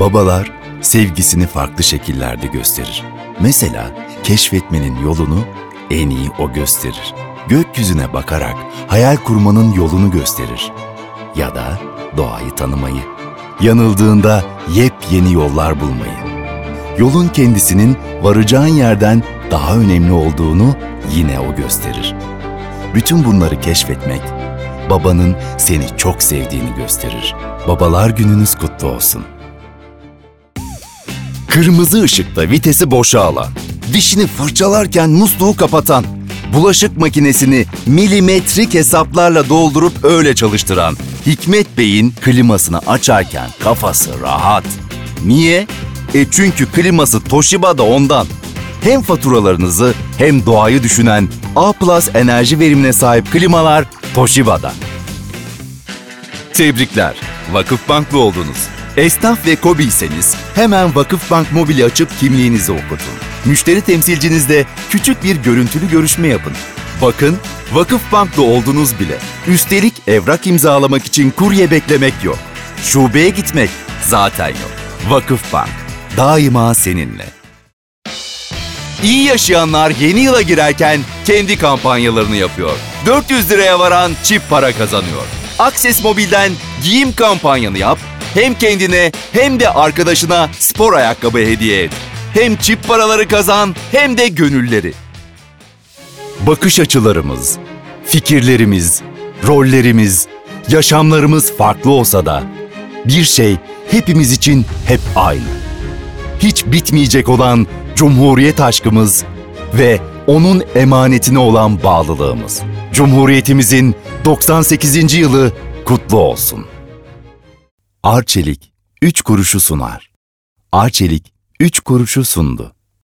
Babalar sevgisini farklı şekillerde gösterir. Mesela keşfetmenin yolunu en iyi o gösterir. Gökyüzüne bakarak hayal kurmanın yolunu gösterir. Ya da doğayı tanımayı. Yanıldığında yepyeni yollar bulmayı. Yolun kendisinin varacağın yerden daha önemli olduğunu yine o gösterir. Bütün bunları keşfetmek, babanın seni çok sevdiğini gösterir. Babalar gününüz kutlu olsun. Kırmızı ışıkta vitesi boşa alan, dişini fırçalarken musluğu kapatan, bulaşık makinesini milimetrik hesaplarla doldurup öyle çalıştıran Hikmet Bey'in klimasını açarken kafası rahat. Niye? Çünkü kliması Toshiba'da ondan. Hem faturalarınızı hem doğayı düşünen A+ enerji verimine sahip klimalar Toshiba'da. Tebrikler, Vakıfbanklı oldunuz. Esnaf ve KOBİ'yseniz hemen Vakıfbank Mobil'i açıp kimliğinizi okutun. Müşteri temsilcinizle küçük bir görüntülü görüşme yapın. Bakın, Vakıfbanklı oldunuz bile. Üstelik evrak imzalamak için kurye beklemek yok. Şubeye gitmek zaten yok. Vakıfbank, daima seninle. İyi yaşayanlar yeni yıla girerken kendi kampanyalarını yapıyor. 400 liraya varan çift para kazanıyor. Akses Mobil'den giyim kampanyanı yap, hem kendine hem de arkadaşına spor ayakkabı hediye et. Hem çift paraları kazan hem de gönülleri. Bakış açılarımız, fikirlerimiz, rollerimiz, yaşamlarımız farklı olsa da bir şey hepimiz için hep aynı. Hiç bitmeyecek olan Cumhuriyet aşkımız ve onun emanetine olan bağlılığımız. Cumhuriyetimizin 98. yılı kutlu olsun. Arçelik 3 kuruşu sunar. Arçelik 3 kuruşu sundu.